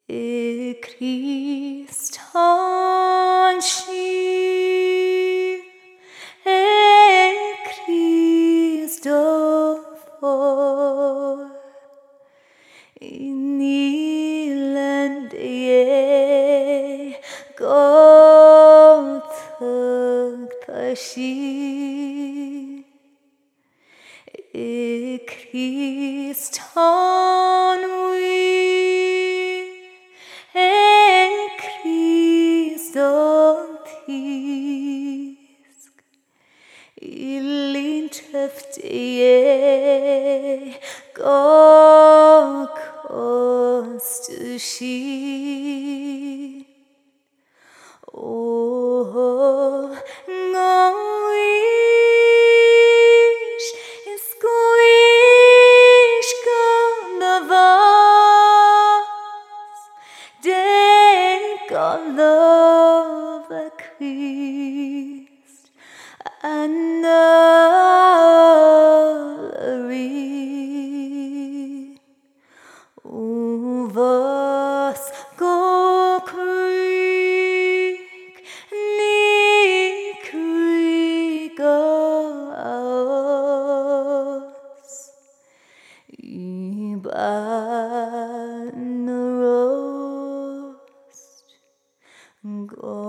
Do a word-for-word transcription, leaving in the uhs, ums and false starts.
E Christ anschi, e Christo for, in ilande Gott tashi, e Christ anwi. Illin teftie kostushi, oh ngoish iskuish kanavas de galova Christ annari uvas go krik ni krigos iban rost go